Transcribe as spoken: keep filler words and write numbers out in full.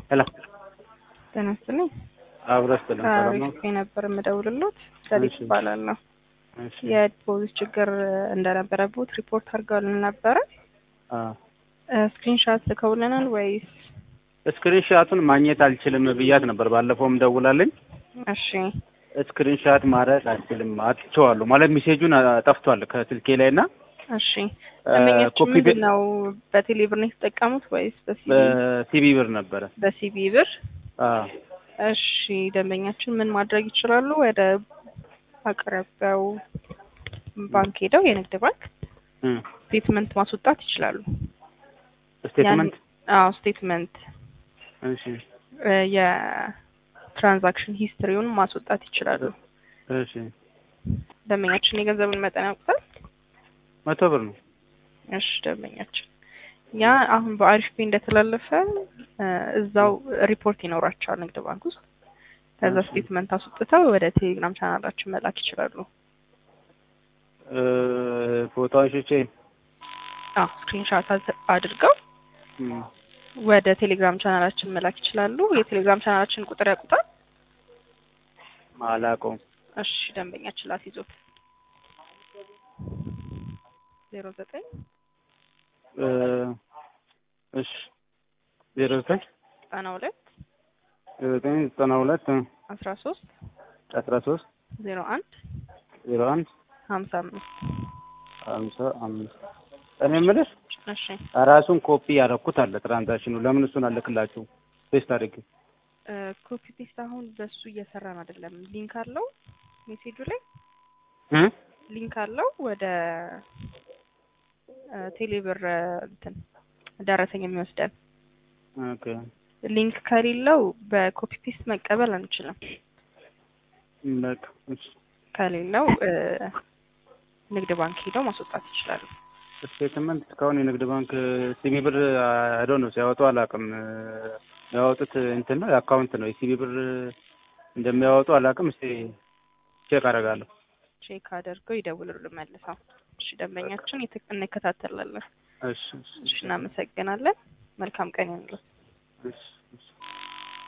ሄሎ ተነስተልኝ አብረስተልን ሰላም ነው። አሪፍ ነበር የምደውልልዎት ሰሊጥ ይባላል ነው። እሺ የዲፖዚት ችግር እንደነበረበት ሪፖርት አድርገውልን ነበር። አ ስክሪንሾት ልከውልናል ወይስ? ስክሪንሾቱን ማግኘት አልችልም ብያት ነበር ባለፈውም ደውላልኝ። እሺ ስክሪንሾት ማድረግ አልችልም አጥቼዋለሁ ማለት ሜሴጁን ጠፍቷል ከስልኬ ላይና። እሺ ደንበኛችን ምንድነው በቴሌ ብር ነው የተጠቀሙት ወይስ በሲቢ? በሲቢ ብር ነበረ። በሲቢ ብር? አዎ እሺ ደንበኛችን ምን ማድረግ ይችላሉ? ወደ አቅራቢያው ባንክ ሄደው የንግድ ባንክ ስቴትመንት ማስወጣት ይችላሉ። ስቴትመንት? አዎ ስቴትመንት። እሺ የትራንዛክሽን ሂስትሪውን ማስወጣት ይችላሉ። እሺ ደንበኛችን የገንዘቡን መጠን ያውቁታል? መቶ ብር ነው። እሺ ደንበኛችን ያ አሁን በአሪፍ ፔ እንደተላለፈ እዛው ሪፖርት ይኖራቸዋል ንግድ ባንክ ውስጥ። ከዛ ስቴትመንት አስወጥተው ወደ ቴሌግራም ቻናላችን መላክ ይችላሉ። እ ፎቶ አንሽቼ አዎ ስክሪንሾት አድርገው ወደ ቴሌግራም ቻናላችን መላክ ይችላሉ። የቴሌግራም ቻናላችን ቁጥር ያውቁታል? አላውቀውም። እሺ ደንበኛችን ላስይዞት ዜሮ ዘጠኝ እ እሺ ዜሮ ዘጠኝ ዘጠና ሁለት ዘጠኝ ዘጠና ሁለት አስራ ሶስት አስራ ሶስት ዜሮ አንድ ዜሮ አንድ ሀምሳ አምስት ሀምሳ አምስት እኔ የምልሽ እሺ ራሱን ኮፒ ያደረኩት አለ ትራንዛክሽኑ ለምን እሱን አልክላችሁ ፔስት አድርጌ እ ኮፒ ፔስት አሁን በሱ እየሰራን አይደለም። ሊንክ አለው ሜሴጁ ላይ እ ሊንክ አለው ወደ ቴሌብር እንትን ደረሰኝ የሚወስደን ኦኬ። ሊንክ ከሌለው በኮፒ ፔስት መቀበል አንችልም። በቃ እሺ ከሌለው ንግድ ባንክ ሄደው ማስወጣት ይችላሉ። ስቴትመንት እስካሁን የንግድ ባንክ ሲቢ ብር አይዶ ነው ሲያወጡ አላውቅም። ያወጡት እንትን ነው የአካውንት ነው የሲቢ ብር እንደሚያወጡ አላውቅም። እስቲ ቼክ አደርጋለሁ። ቼክ አድርገው ይደውሉልን መልሰው። እሺ ደንበኛችን እንከታተላለን። እሺ እሺ እናመሰግናለን። መልካም ቀን ይሁንልዎት። እሺ እሺ